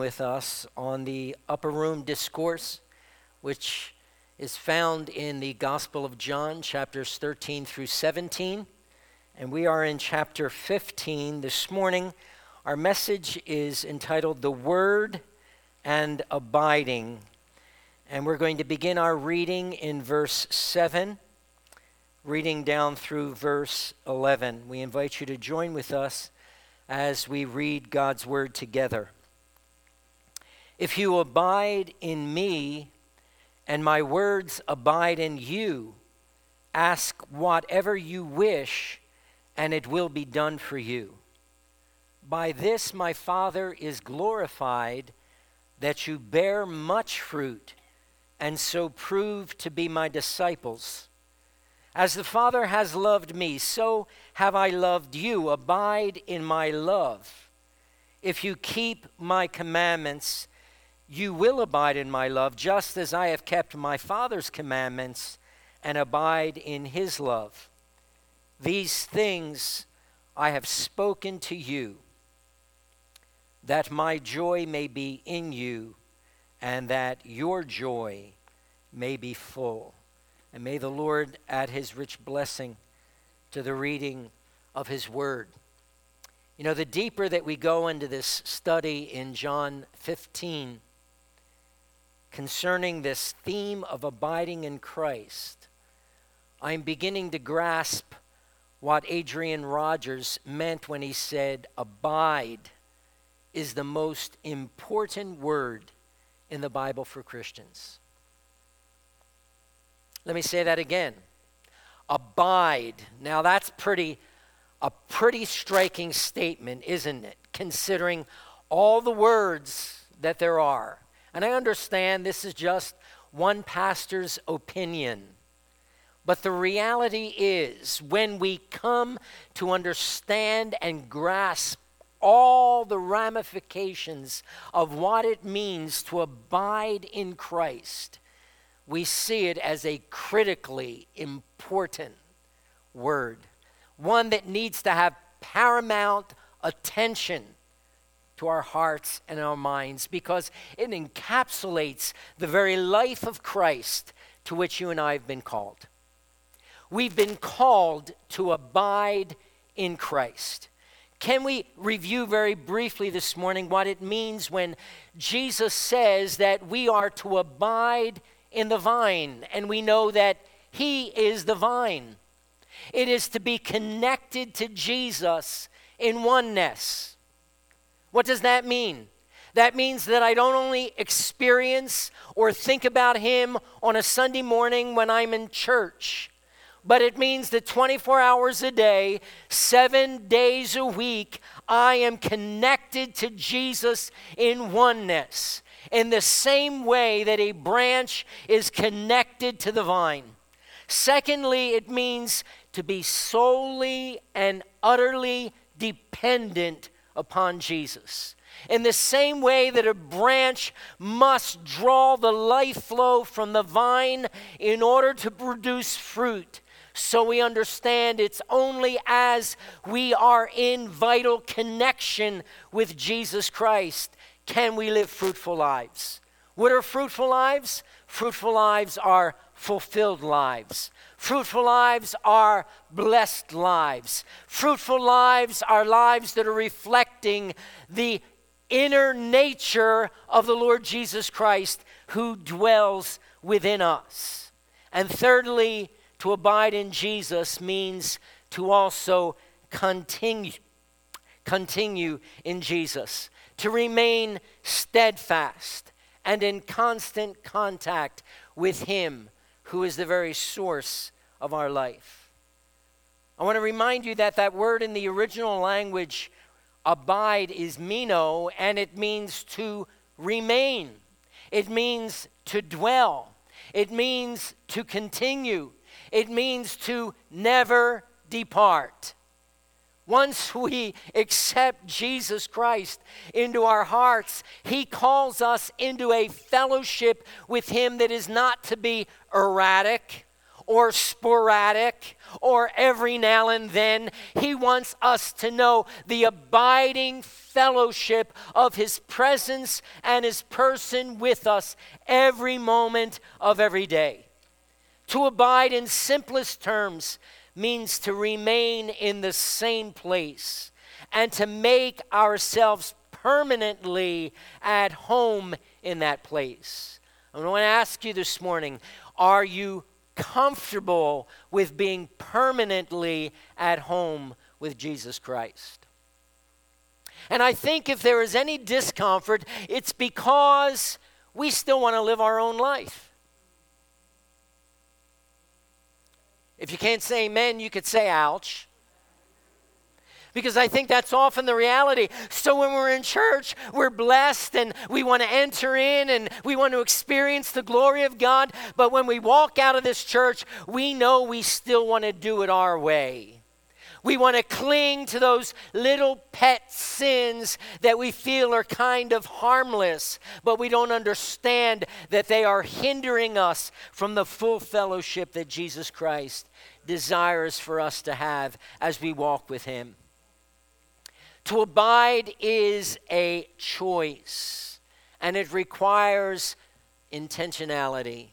With us on the Upper Room Discourse, which is found in the Gospel of John, chapters 13 through 17. And we are in chapter 15 this morning. Our message is entitled, The Word and Abiding. And we're going to begin our reading in verse 7, reading down through verse 11. We invite you to join with us as we read God's Word together. If you abide in me, and my words abide in you, ask whatever you wish, and it will be done for you. By this my Father is glorified, that you bear much fruit, and so prove to be my disciples. As the Father has loved me, so have I loved you. Abide in my love. If you keep my commandments, you will abide in my love, just as I have kept my Father's commandments and abide in his love. These things I have spoken to you, that my joy may be in you, and that your joy may be full. And may the Lord add his rich blessing to the reading of his word. You know, the deeper that we go into this study in John 15, concerning this theme of abiding in Christ, I'm beginning to grasp what Adrian Rogers meant when he said, abide is the most important word in the Bible for Christians. Let me say that again. Abide. Now that's a pretty striking statement, isn't it? Considering all the words that there are. And I understand this is just one pastor's opinion. But the reality is, when we come to understand and grasp all the ramifications of what it means to abide in Christ, we see it as a critically important word. One that needs to have paramount attention to our hearts and our minds, because it encapsulates the very life of Christ to which you and I have been called. We've been called to abide in Christ. Can we review very briefly this morning what it means when Jesus says that we are to abide in the vine, and we know that he is the vine? It is to be connected to Jesus in oneness. What does that mean? That means that I don't only experience or think about him on a Sunday morning when I'm in church, but it means that 24 hours a day, 7 days a week, I am connected to Jesus in oneness, in the same way that a branch is connected to the vine. Secondly, it means to be solely and utterly dependent upon Jesus. In the same way that a branch must draw the life flow from the vine in order to produce fruit, so we understand it's only as we are in vital connection with Jesus Christ can we live fruitful lives. What are fruitful lives? Fruitful lives are fulfilled lives. Fruitful lives are blessed lives. Fruitful lives are lives that are reflecting the inner nature of the Lord Jesus Christ who dwells within us. And thirdly, to abide in Jesus means to also continue in Jesus, to remain steadfast and in constant contact with him who is the very source of our life. I want to remind you that that word in the original language, abide, is meno, and it means to remain. It means to dwell. It means to continue. It means to never depart. Once we accept Jesus Christ into our hearts, he calls us into a fellowship with him that is not to be erratic or sporadic or every now and then. He wants us to know the abiding fellowship of his presence and his person with us every moment of every day. To abide in simplest terms means to remain in the same place and to make ourselves permanently at home in that place. I want to ask you this morning, are you comfortable with being permanently at home with Jesus Christ? And I think if there is any discomfort, it's because we still want to live our own life. If you can't say amen, you could say ouch. Because I think that's often the reality. So when we're in church, we're blessed and we want to enter in and we want to experience the glory of God. But when we walk out of this church, we know we still want to do it our way. We want to cling to those little pet sins that we feel are kind of harmless, but we don't understand that they are hindering us from the full fellowship that Jesus Christ desires for us to have as we walk with him. To abide is a choice, and it requires intentionality.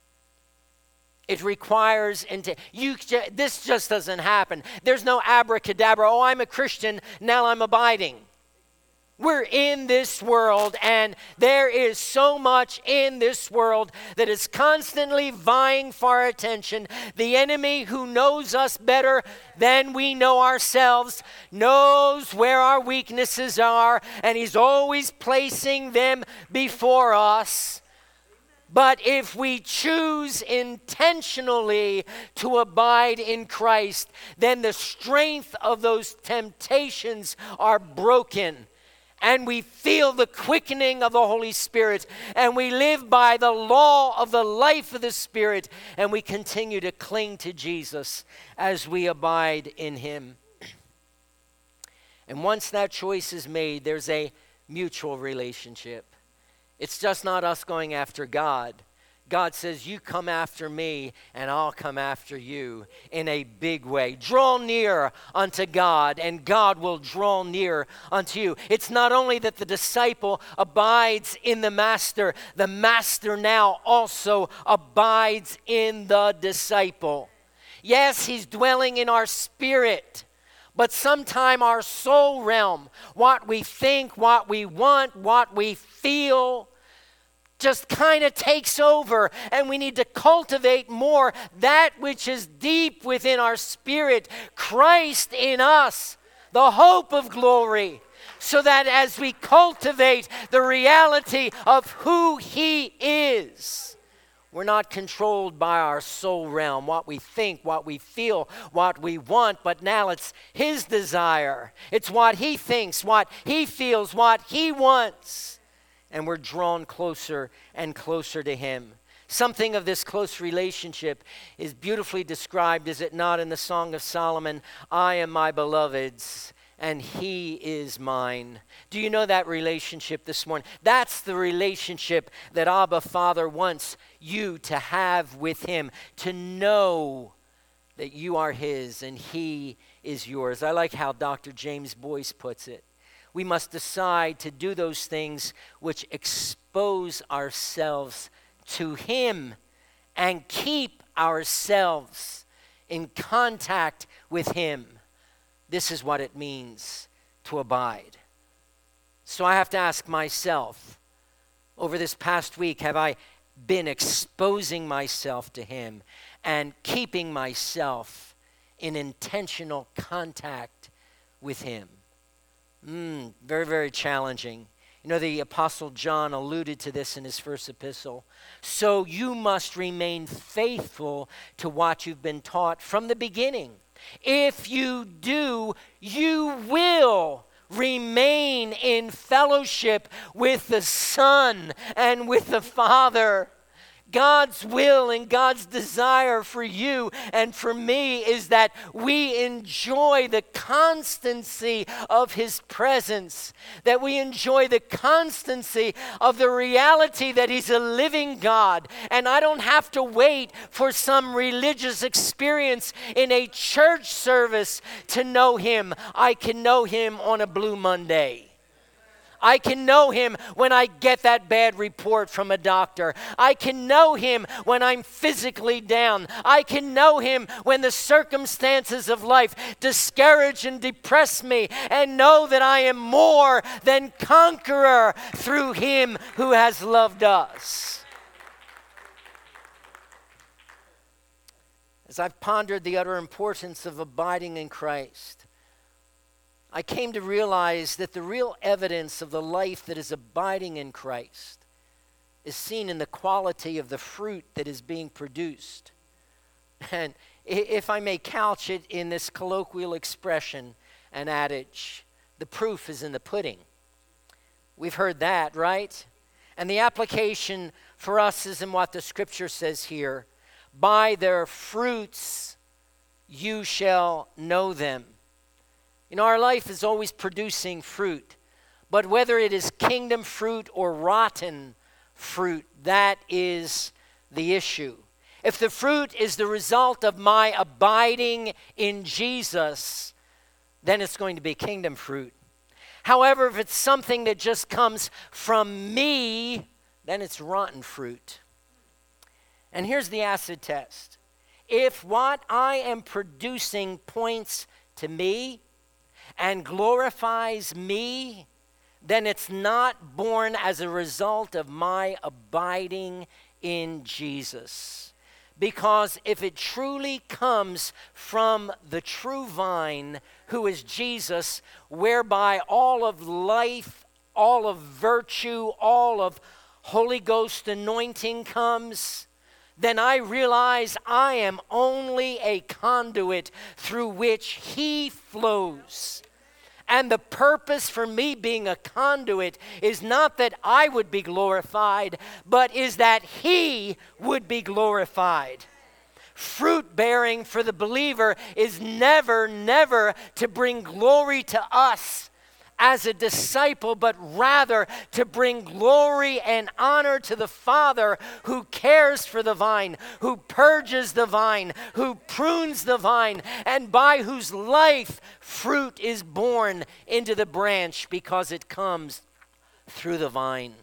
It requires, this just doesn't happen. There's no abracadabra, oh, I'm a Christian, now I'm abiding. We're in this world, and there is so much in this world that is constantly vying for our attention. The enemy, who knows us better than we know ourselves, knows where our weaknesses are, and he's always placing them before us. But if we choose intentionally to abide in Christ, then the strength of those temptations are broken. And we feel the quickening of the Holy Spirit. And we live by the law of the life of the Spirit. And we continue to cling to Jesus as we abide in him. And once that choice is made, there's a mutual relationship. It's just not us going after God. God says, you come after me and I'll come after you in a big way. Draw near unto God and God will draw near unto you. It's not only that the disciple abides in the master now also abides in the disciple. Yes, he's dwelling in our spirit, but sometime our soul realm, what we think, what we want, what we feel, just kind of takes over, and we need to cultivate more that which is deep within our spirit, Christ in us, the hope of glory, so that as we cultivate the reality of who he is, we're not controlled by our soul realm, what we think, what we feel, what we want, but now it's his desire. It's what he thinks, what he feels, what he wants. And we're drawn closer and closer to him. Something of this close relationship is beautifully described, is it not, in the Song of Solomon? I am my beloved's, and he is mine. Do you know that relationship this morning? That's the relationship that Abba Father wants you to have with him, to know that you are his and he is yours. I like how Dr. James Boyce puts it. We must decide to do those things which expose ourselves to him and keep ourselves in contact with him. This is what it means to abide. So I have to ask myself, over this past week, have I been exposing myself to him and keeping myself in intentional contact with him? Very, very challenging. You know, the Apostle John alluded to this in his first epistle. So you must remain faithful to what you've been taught from the beginning. If you do, you will remain in fellowship with the Son and with the Father. God's will and God's desire for you and for me is that we enjoy the constancy of His presence, that we enjoy the constancy of the reality that He's a living God. And I don't have to wait for some religious experience in a church service to know Him. I can know Him on a Blue Monday. I can know Him when I get that bad report from a doctor. I can know Him when I'm physically down. I can know Him when the circumstances of life discourage and depress me, and know that I am more than conqueror through Him who has loved us. As I've pondered the utter importance of abiding in Christ, I came to realize that the real evidence of the life that is abiding in Christ is seen in the quality of the fruit that is being produced. And if I may couch it in this colloquial expression and adage, the proof is in the pudding. We've heard that, right? And the application for us is in what the scripture says here. By their fruits you shall know them. You know, our life is always producing fruit, but whether it is kingdom fruit or rotten fruit, that is the issue. If the fruit is the result of my abiding in Jesus, then it's going to be kingdom fruit. However, if it's something that just comes from me, then it's rotten fruit. And here's the acid test. If what I am producing points to me and glorifies me, then it's not born as a result of my abiding in Jesus. Because if it truly comes from the true vine, who is Jesus, whereby all of life, all of virtue, all of Holy Ghost anointing comes, then I realize I am only a conduit through which He flows. And the purpose for me being a conduit is not that I would be glorified, but is that He would be glorified. Fruit bearing for the believer is never to bring glory to us as a disciple, but rather to bring glory and honor to the Father who cares for the vine, who purges the vine, who prunes the vine, and by whose life fruit is born into the branch because it comes through the vine.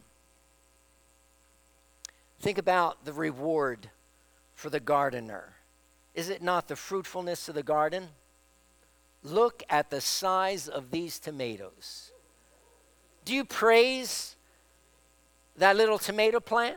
Think about the reward for the gardener. Is it not the fruitfulness of the garden? Look at the size of these tomatoes. Do you praise that little tomato plant?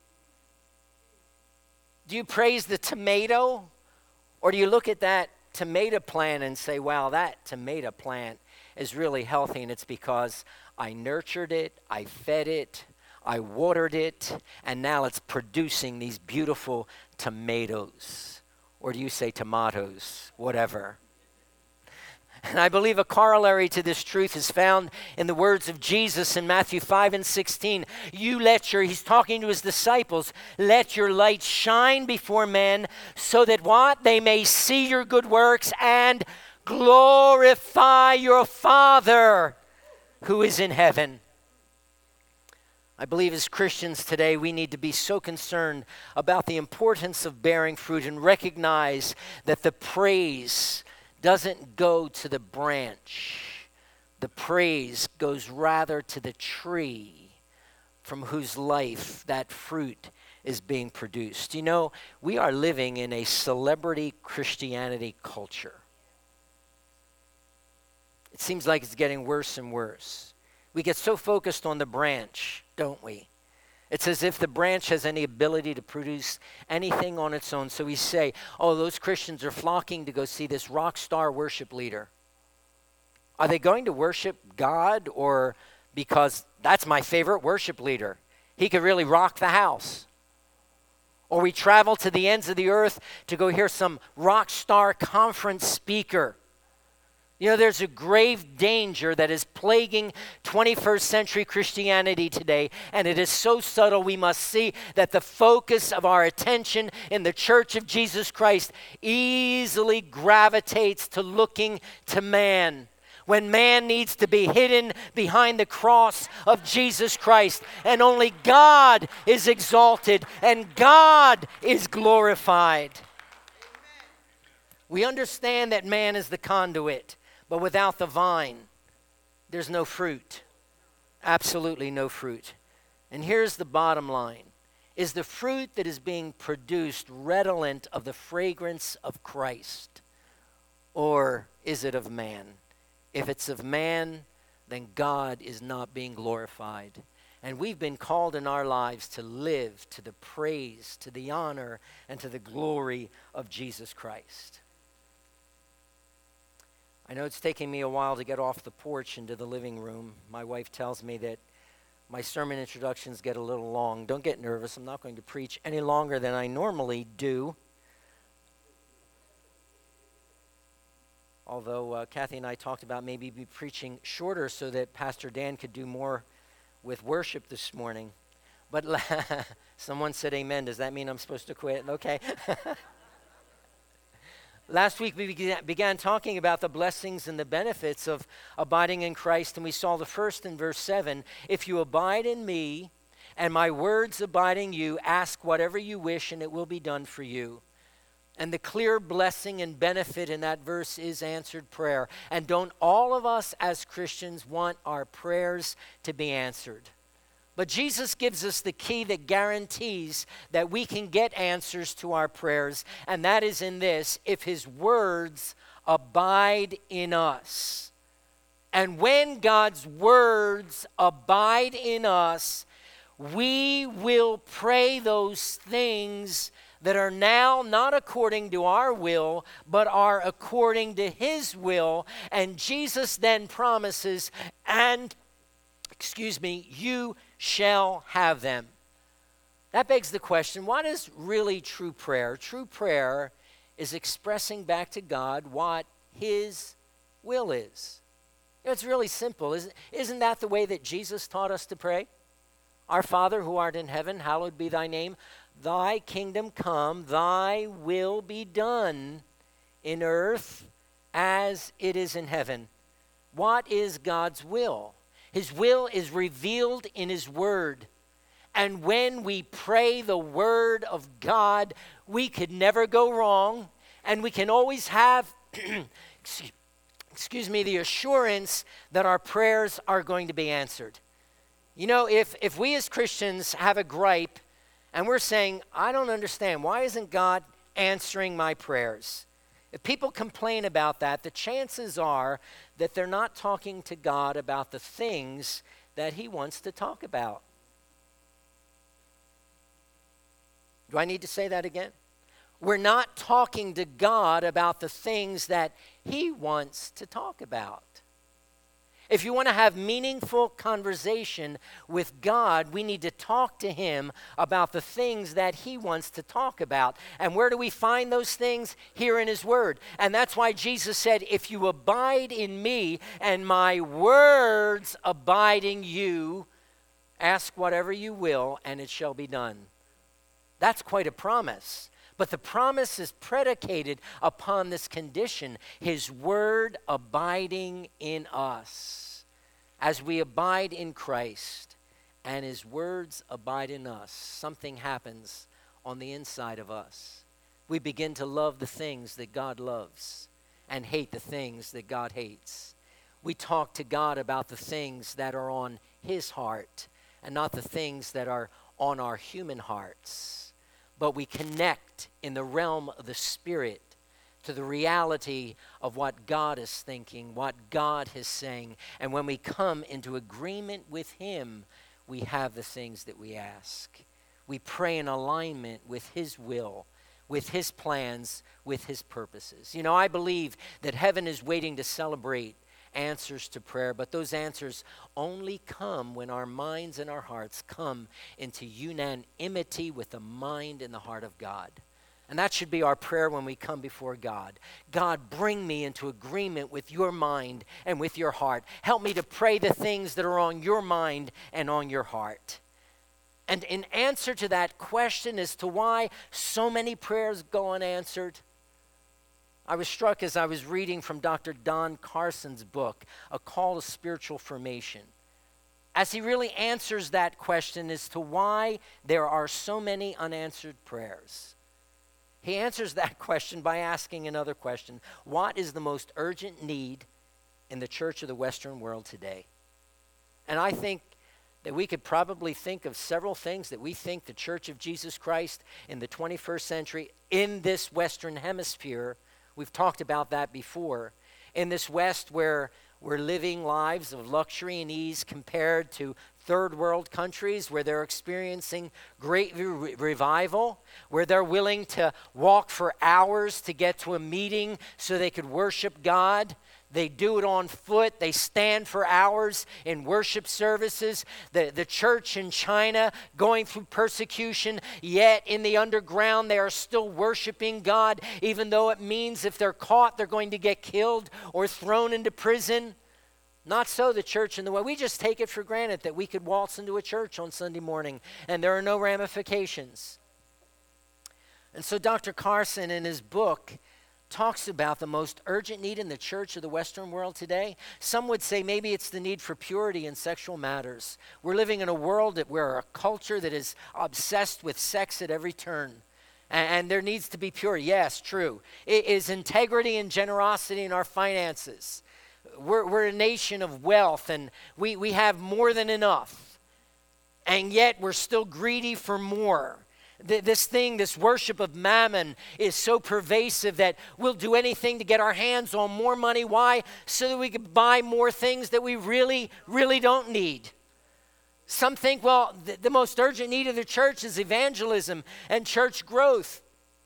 Do you praise the tomato? Or do you look at that tomato plant and say, wow, that tomato plant is really healthy, and it's because I nurtured it, I fed it, I watered it, and now it's producing these beautiful tomatoes. Or do you say tomatoes, whatever? And I believe a corollary to this truth is found in the words of Jesus in Matthew 5:16. He's talking to his disciples, let your light shine before men so that what? They may see your good works and glorify your Father who is in heaven. I believe as Christians today, we need to be so concerned about the importance of bearing fruit and recognize that the praise doesn't go to the branch. The praise goes rather to the tree from whose life that fruit is being produced. You know, we are living in a celebrity Christianity culture. It seems like it's getting worse and worse. We get so focused on the branch, don't we? It's as if the branch has any ability to produce anything on its own. So we say, oh, those Christians are flocking to go see this rock star worship leader. Are they going to worship God, or because that's my favorite worship leader? He could really rock the house. Or we travel to the ends of the earth to go hear some rock star conference speaker. You know, there's a grave danger that is plaguing 21st century Christianity today, and it is so subtle we must see that the focus of our attention in the Church of Jesus Christ easily gravitates to looking to man, when man needs to be hidden behind the cross of Jesus Christ, and only God is exalted and God is glorified. We understand that man is the conduit, but without the vine, there's no fruit. Absolutely no fruit. And here's the bottom line. Is the fruit that is being produced redolent of the fragrance of Christ? Or is it of man? If it's of man, then God is not being glorified. And we've been called in our lives to live to the praise, to the honor, and to the glory of Jesus Christ. I know it's taking me a while to get off the porch into the living room. My wife tells me that my sermon introductions get a little long. Don't get nervous. I'm not going to preach any longer than I normally do. Although Kathy and I talked about maybe be preaching shorter so that Pastor Dan could do more with worship this morning. But someone said amen. Does that mean I'm supposed to quit? Okay. Last week we began talking about the blessings and the benefits of abiding in Christ, and we saw the first in verse 7. If you abide in me and my words abide in you, ask whatever you wish and it will be done for you. And the clear blessing and benefit in that verse is answered prayer. And don't all of us as Christians want our prayers to be answered? But Jesus gives us the key that guarantees that we can get answers to our prayers, and that is in this: if his words abide in us. And when God's words abide in us, we will pray those things that are now not according to our will, but are according to his will. And Jesus then promises, you shall have them. That begs the question, what is really true prayer? True prayer is expressing back to God what his will is. You know, it's really simple. Isn't that the way that Jesus taught us to pray? Our Father who art in heaven, hallowed be thy name. Thy kingdom come, thy will be done in earth as it is in heaven. What is God's will? His will is revealed in his word. And when we pray the word of God, we could never go wrong. And we can always have, the assurance that our prayers are going to be answered. You know, if we as Christians have a gripe and we're saying, I don't understand, why isn't God answering my prayers? If people complain about that, the chances are that they're not talking to God about the things that he wants to talk about. Do I need to say that again? We're not talking to God about the things that he wants to talk about. If you want to have meaningful conversation with God, we need to talk to him about the things that he wants to talk about. And where do we find those things? Here in his word. And that's why Jesus said, if you abide in me and my words abide in you, ask whatever you will and it shall be done. That's quite a promise. But the promise is predicated upon this condition, his word abiding in us. As we abide in Christ and his words abide in us, something happens on the inside of us. We begin to love the things that God loves and hate the things that God hates. We talk to God about the things that are on his heart and not the things that are on our human hearts. But we connect in the realm of the Spirit to the reality of what God is thinking, what God is saying. And when we come into agreement with him, we have the things that we ask. We pray in alignment with his will, with his plans, with his purposes. You know, I believe that heaven is waiting to celebrate answers to prayer, but those answers only come when our minds and our hearts come into unanimity with the mind and the heart of God. And that should be our prayer when we come before God. God, bring me into agreement with your mind and with your heart. Help me to pray the things that are on your mind and on your heart. And in answer to that question as to why so many prayers go unanswered, I was struck as I was reading from Dr. Don Carson's book, A Call to Spiritual Formation, as he really answers that question as to why there are so many unanswered prayers. He answers that question by asking another question. What is the most urgent need in the church of the Western world today? And I think that we could probably think of several things that we think the Church of Jesus Christ in the 21st century, in this Western hemisphere, we've talked about that before, in this West where we're living lives of luxury and ease compared to third world countries where they're experiencing great revival, where they're willing to walk for hours to get to a meeting so they could worship God. They do it on foot. They stand for hours in worship services. The church in China going through persecution, yet in the underground they are still worshiping God, even though it means if they're caught, they're going to get killed or thrown into prison. Not so the church in the West. We just take it for granted that we could waltz into a church on Sunday morning and there are no ramifications. And so Dr. Carson in his book talks about the most urgent need in the church of the Western world today. Some would say maybe it's the need for purity in sexual matters. We're living in a world that we're a culture that is obsessed with sex at every turn. And there needs to be purity. Yes, true. It is integrity and generosity in our finances. We're a nation of wealth, and we have more than enough. And yet we're still greedy for more. This worship of mammon is so pervasive that we'll do anything to get our hands on more money. Why? So that we can buy more things that we really, really don't need. Some think, well, the most urgent need of the church is evangelism and church growth.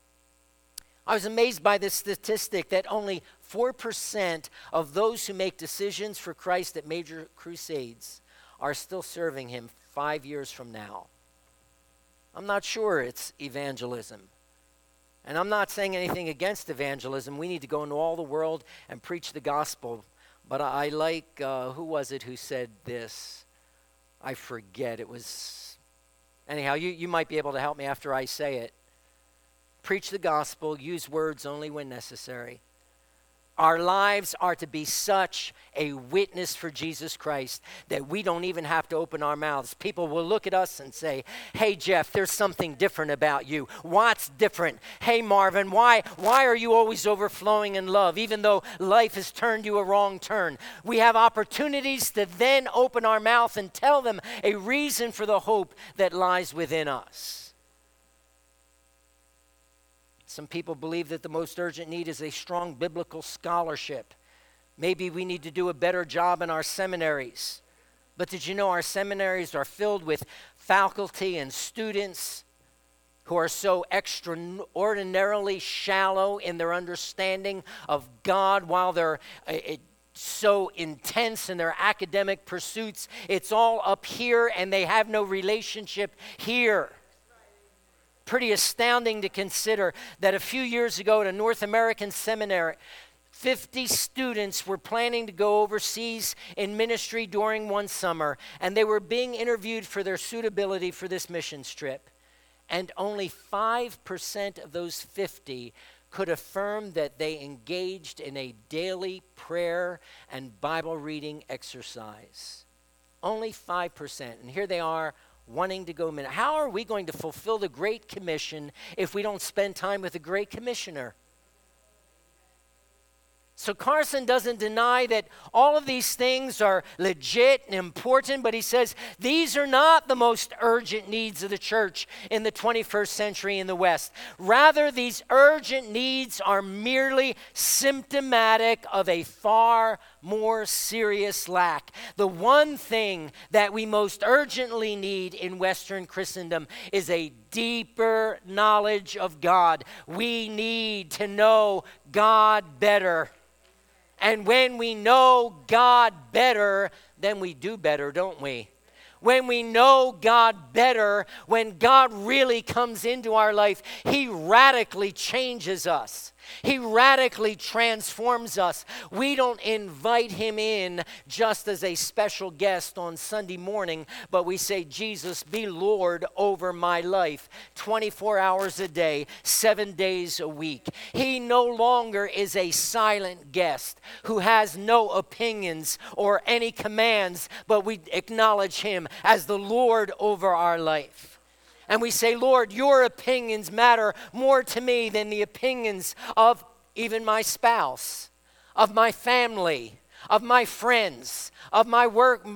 I was amazed by this statistic that only 4% of those who make decisions for Christ at major crusades are still serving him 5 years from now. I'm not sure it's evangelism. And I'm not saying anything against evangelism. We need to go into all the world and preach the gospel. But I like, who was it who said this? I forget. It was, anyhow, you might be able to help me after I say it. Preach the gospel, use words only when necessary. Our lives are to be such a witness for Jesus Christ that we don't even have to open our mouths. People will look at us and say, hey, Jeff, there's something different about you. What's different? Hey, Marvin, why are you always overflowing in love, even though life has turned you a wrong turn? We have opportunities to then open our mouth and tell them a reason for the hope that lies within us. Some people believe that the most urgent need is a strong biblical scholarship. Maybe we need to do a better job in our seminaries. But did you know our seminaries are filled with faculty and students who are so extraordinarily shallow in their understanding of God while they're so intense in their academic pursuits? It's all up here and they have no relationship here. Pretty astounding to consider that a few years ago at a North American seminary, 50 students were planning to go overseas in ministry during one summer, and they were being interviewed for their suitability for this missions trip. And only 5% of those 50 could affirm that they engaged in a daily prayer and Bible reading exercise. Only 5%. And here they are, wanting to go minister. How are we going to fulfill the Great Commission if we don't spend time with the Great Commissioner? So Carson doesn't deny that all of these things are legit and important, but he says these are not the most urgent needs of the church in the 21st century in the West. Rather, these urgent needs are merely symptomatic of a far more serious lack. The one thing that we most urgently need in Western Christendom is a deeper knowledge of God. We need to know God better. And when we know God better, then we do better, don't we? when we know God better, when God really comes into our life, He radically changes us. He radically transforms us. We don't invite Him in just as a special guest on Sunday morning, but we say, Jesus, be Lord over my life 24 hours a day, 7 days a week. He no longer is a silent guest who has no opinions or any commands, but we acknowledge Him as the Lord over our life. And we say, Lord, your opinions matter more to me than the opinions of even my spouse, of my family, of my friends, of my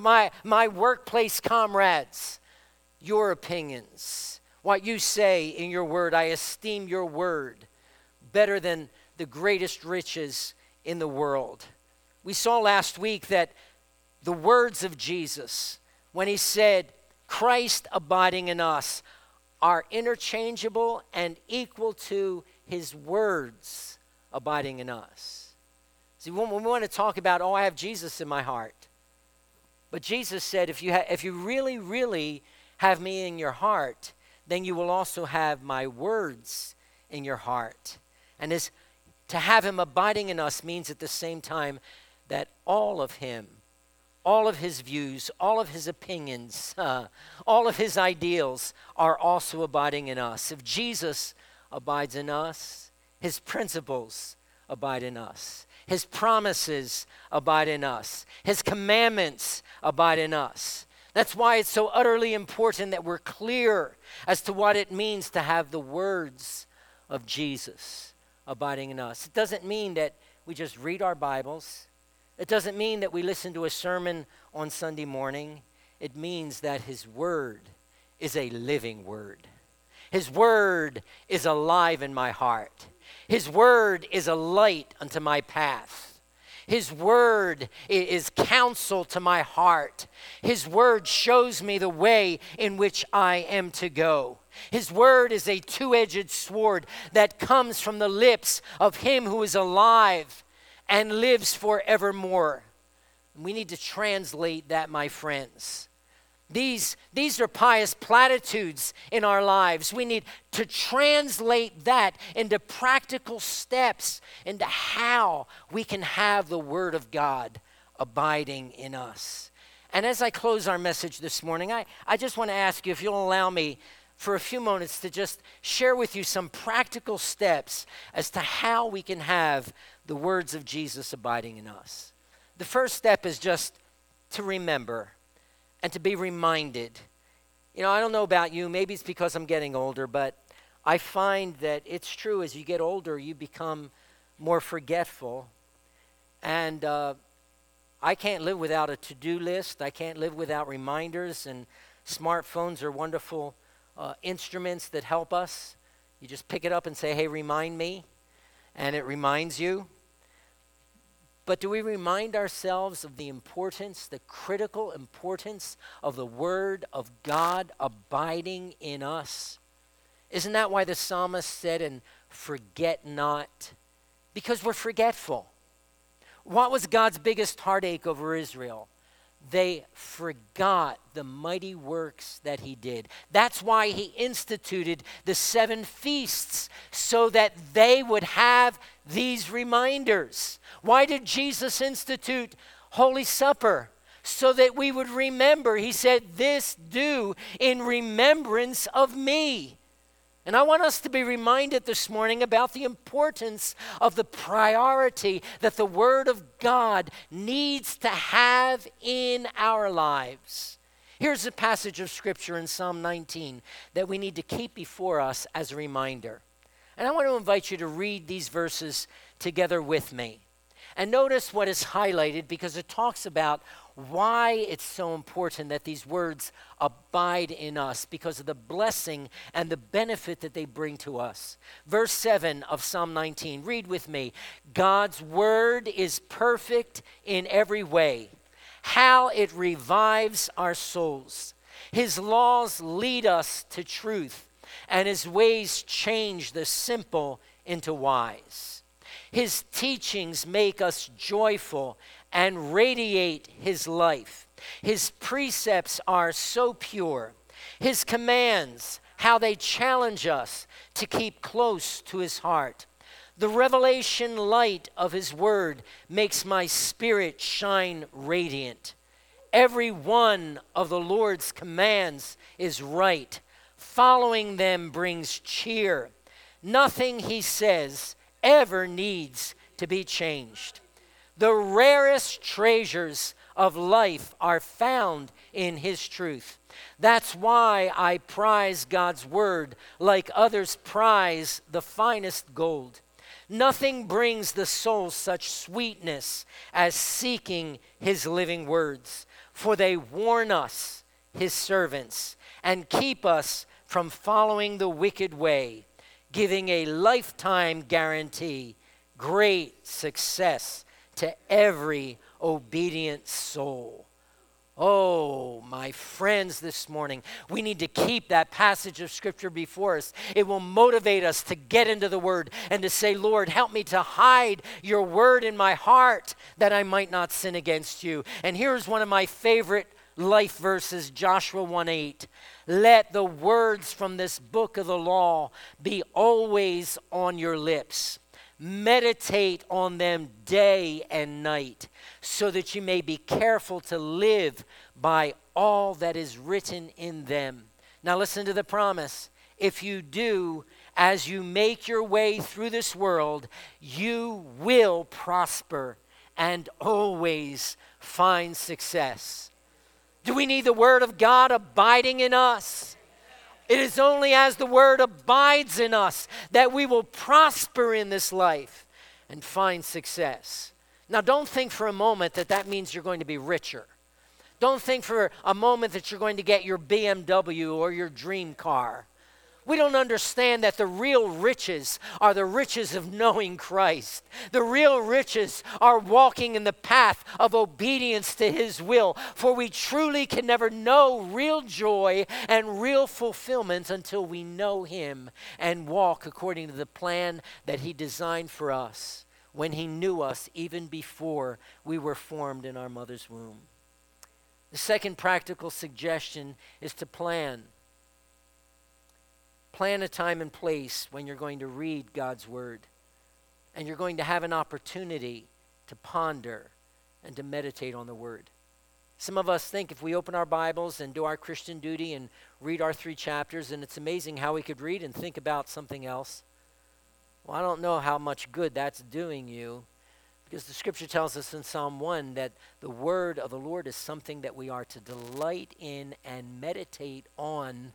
workplace comrades. Your opinions, what you say in your word, I esteem your word better than the greatest riches in the world. We saw last week that the words of Jesus, when he said, Christ abiding in us, are interchangeable and equal to his words abiding in us. See, when we want to talk about, I have Jesus in my heart. But Jesus said, if you really, really have me in your heart, then you will also have my words in your heart. And to have him abiding in us means at the same time that all of him, all of his views, all of his opinions, all of his ideals are also abiding in us. If Jesus abides in us, his principles abide in us. His promises abide in us. His commandments abide in us. That's why it's so utterly important that we're clear as to what it means to have the words of Jesus abiding in us. It doesn't mean that we just read our Bibles. It doesn't mean that we listen to a sermon on Sunday morning. It means that his word is a living word. His word is alive in my heart. His word is a light unto my path. His word is counsel to my heart. His word shows me the way in which I am to go. His word is a two-edged sword that comes from the lips of him who is alive and lives forevermore. We need to translate that, my friends. These are pious platitudes in our lives. We need to translate that into practical steps into how we can have the Word of God abiding in us. And as I close our message this morning, I just want to ask you if you'll allow me for a few moments to just share with you some practical steps as to how we can have the words of Jesus abiding in us. The first step is just to remember and to be reminded. You know, I don't know about you, maybe it's because I'm getting older, but I find that it's true as you get older, you become more forgetful. And I can't live without a to-do list. I can't live without reminders, and smartphones are wonderful instruments that help us. You just pick it up and say, hey, remind me, and it reminds you. But do we remind ourselves of the importance, the critical importance of the Word of God abiding in us? Isn't that why the psalmist said, and forget not? Because we're forgetful. What was God's biggest heartache over Israel? They forgot the mighty works that he did. That's why he instituted the 7 feasts, so that they would have these reminders. Why did Jesus institute Holy Supper? So that we would remember. He said, this do in remembrance of me. And I want us to be reminded this morning about the importance of the priority that the Word of God needs to have in our lives. Here's a passage of Scripture in Psalm 19 that we need to keep before us as a reminder. And I want to invite you to read these verses together with me. And notice what is highlighted, because it talks about why it's so important that these words abide in us, because of the blessing and the benefit that they bring to us. Verse 7 of Psalm 19, read with me. God's word is perfect in every way. How it revives our souls. His laws lead us to truth, and his ways change the simple into wise. His teachings make us joyful and radiate his life. His precepts are so pure. His commands, how they challenge us to keep close to his heart. The revelation light of his word makes my spirit shine radiant. Every one of the Lord's commands is right. Following them brings cheer. Nothing he says ever needs to be changed. The rarest treasures of life are found in his truth. That's why I prize God's word like others prize the finest gold. Nothing brings the soul such sweetness as seeking his living words, for they warn us, his servants, and keep us from following the wicked way, giving a lifetime guarantee, great success to every obedient soul. Oh, my friends, this morning, we need to keep that passage of Scripture before us. It will motivate us to get into the Word and to say, Lord, help me to hide your Word in my heart that I might not sin against you. And here's one of my favorite life verses, Joshua 1:8. Let the words from this book of the law be always on your lips. Meditate on them day and night, so that you may be careful to live by all that is written in them. Now listen to the promise. If you do, as you make your way through this world, you will prosper and always find success. Do we need the Word of God abiding in us? It is only as the Word abides in us that we will prosper in this life and find success. Now, don't think for a moment that that means you're going to be richer. Don't think for a moment that you're going to get your BMW or your dream car. We don't understand that the real riches are the riches of knowing Christ. The real riches are walking in the path of obedience to his will. For we truly can never know real joy and real fulfillment until we know him and walk according to the plan that he designed for us when he knew us even before we were formed in our mother's womb. The second practical suggestion is to plan. Plan a time and place when you're going to read God's word, and you're going to have an opportunity to ponder and to meditate on the word. Some of us think if we open our Bibles and do our Christian duty and read our 3 chapters, and it's amazing how we could read and think about something else. Well, I don't know how much good that's doing you, because the scripture tells us in Psalm 1 that the word of the Lord is something that we are to delight in and meditate on.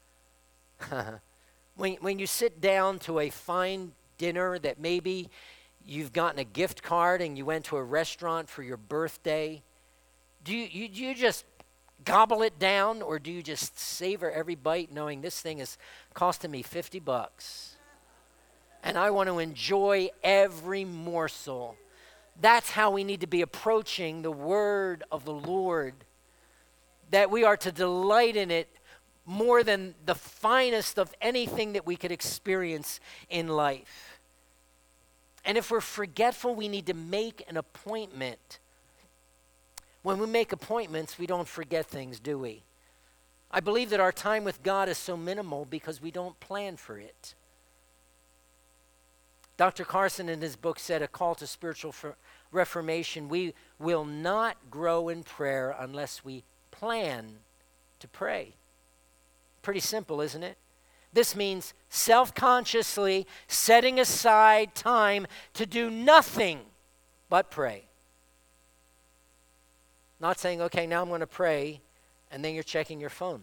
When you sit down to a fine dinner that maybe you've gotten a gift card and you went to a restaurant for your birthday, do you just gobble it down, or do you just savor every bite knowing this thing is costing me $50 and I want to enjoy every morsel? That's how we need to be approaching the word of the Lord, that we are to delight in it more than the finest of anything that we could experience in life. And if we're forgetful, we need to make an appointment. When we make appointments, we don't forget things, do we? I believe that our time with God is so minimal because we don't plan for it. Dr. Carson in his book said, A Call to Spiritual Reformation, we will not grow in prayer unless we plan to pray. Pretty simple, isn't it? This means self-consciously setting aside time to do nothing but pray. Not saying, okay, now I'm going to pray, and then you're checking your phone.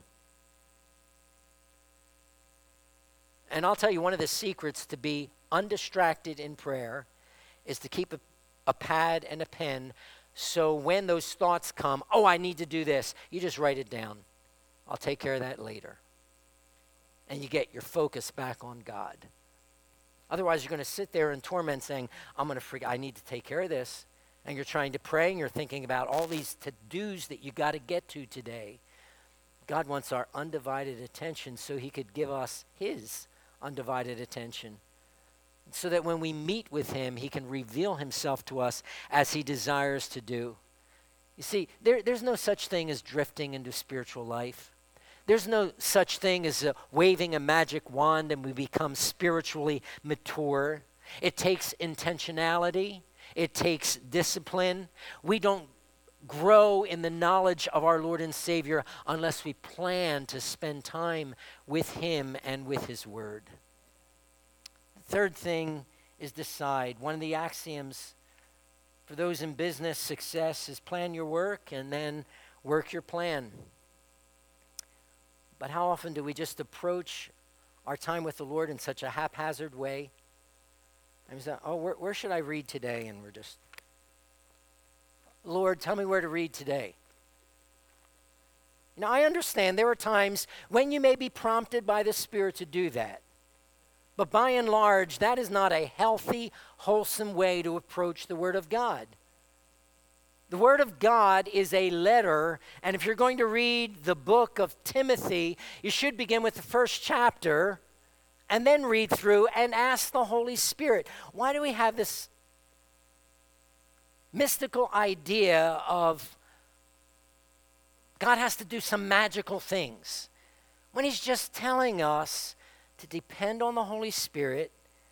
And I'll tell you, one of the secrets to be undistracted in prayer is to keep a pad and a pen, so when those thoughts come, oh, I need to do this, you just write it down. I'll take care of that later. And you get your focus back on God. Otherwise, you're going to sit there in torment saying, I'm going to forget, I need to take care of this. And you're trying to pray, and you're thinking about all these to-dos that you got to get to today. God wants our undivided attention so he could give us his undivided attention, so that when we meet with him, he can reveal himself to us as he desires to do. You see, there's no such thing as drifting into spiritual life. There's no such thing as waving a magic wand and we become spiritually mature. It takes intentionality. It takes discipline. We don't grow in the knowledge of our Lord and Savior unless we plan to spend time with him and with his word. The third thing is decide. One of the axioms for those in business success is plan your work and then work your plan. But how often do we just approach our time with the Lord in such a haphazard way? And we say, oh, where should I read today? And we're just, Lord, tell me where to read today. You know, I understand there are times when you may be prompted by the Spirit to do that. But by and large, that is not a healthy, wholesome way to approach the Word of God. The Word of God is a letter, and if you're going to read the book of Timothy, you should begin with the first chapter and then read through and ask the Holy Spirit. Why do we have this mystical idea of God has to do some magical things when he's just telling us to depend on the Holy Spirit?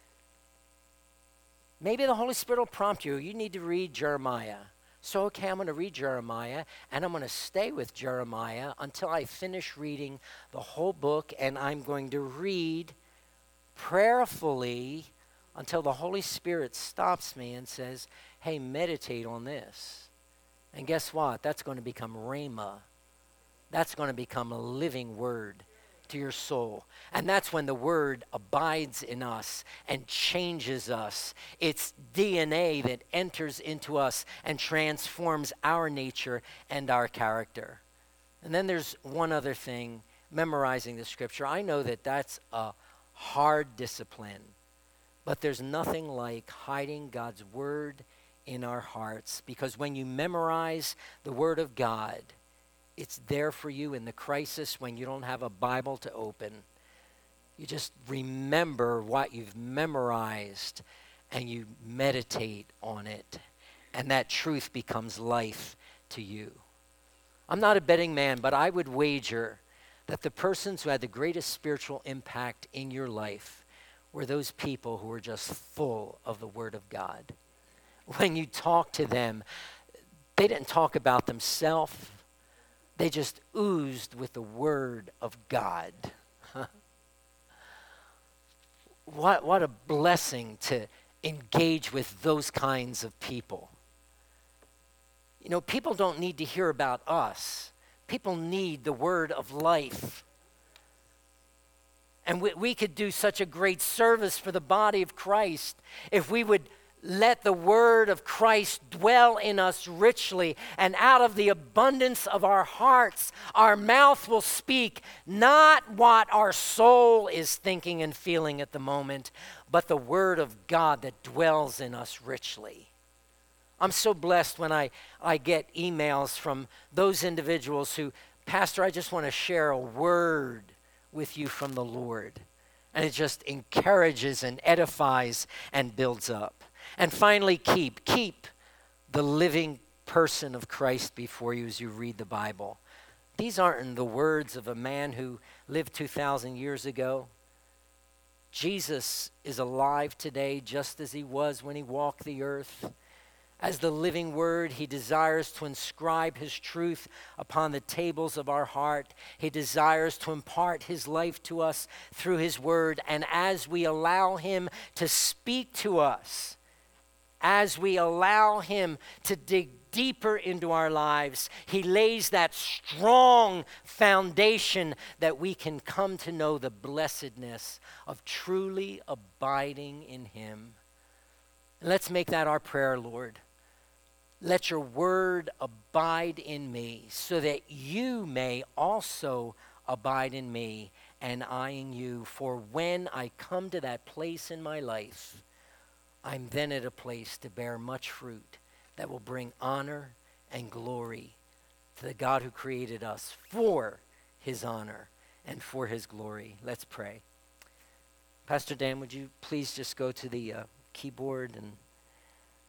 Maybe the Holy Spirit will prompt you. You need to read Jeremiah. So, okay, I'm going to read Jeremiah, and I'm going to stay with Jeremiah until I finish reading the whole book, and I'm going to read prayerfully until the Holy Spirit stops me and says, hey, meditate on this. And guess what? That's going to become rhema. That's going to become a living word to your soul. And that's when the word abides in us and changes us. It's DNA that enters into us and transforms our nature and our character. And then there's one other thing, memorizing the scripture. I know that that's a hard discipline, but there's nothing like hiding God's word in our hearts, because when you memorize the word of God, it's there for you in the crisis when you don't have a Bible to open. You just remember what you've memorized and you meditate on it. And that truth becomes life to you. I'm not a betting man, but I would wager that the persons who had the greatest spiritual impact in your life were those people who were just full of the Word of God. When you talk to them, they didn't talk about themselves. They just oozed with the Word of God. What a blessing to engage with those kinds of people. You know, people don't need to hear about us. People need the word of life. And we could do such a great service for the body of Christ if we would let the word of Christ dwell in us richly, and out of the abundance of our hearts, our mouth will speak not what our soul is thinking and feeling at the moment, but the word of God that dwells in us richly. I'm so blessed when I get emails from those individuals who, Pastor, I just want to share a word with you from the Lord. And it just encourages and edifies and builds up. And finally, keep the living person of Christ before you as you read the Bible. These aren't the words of a man who lived 2,000 years ago. Jesus is alive today just as he was when he walked the earth. As the living word, he desires to inscribe his truth upon the tables of our heart. He desires to impart his life to us through his word. And as we allow him to speak to us, as we allow him to dig deeper into our lives, he lays that strong foundation that we can come to know the blessedness of truly abiding in him. And let's make that our prayer, Lord. Let your word abide in me so that you may also abide in me and I in you. For when I come to that place in my life, I'm then at a place to bear much fruit that will bring honor and glory to the God who created us for his honor and for his glory. Let's pray. Pastor Dan, would you please just go to the keyboard and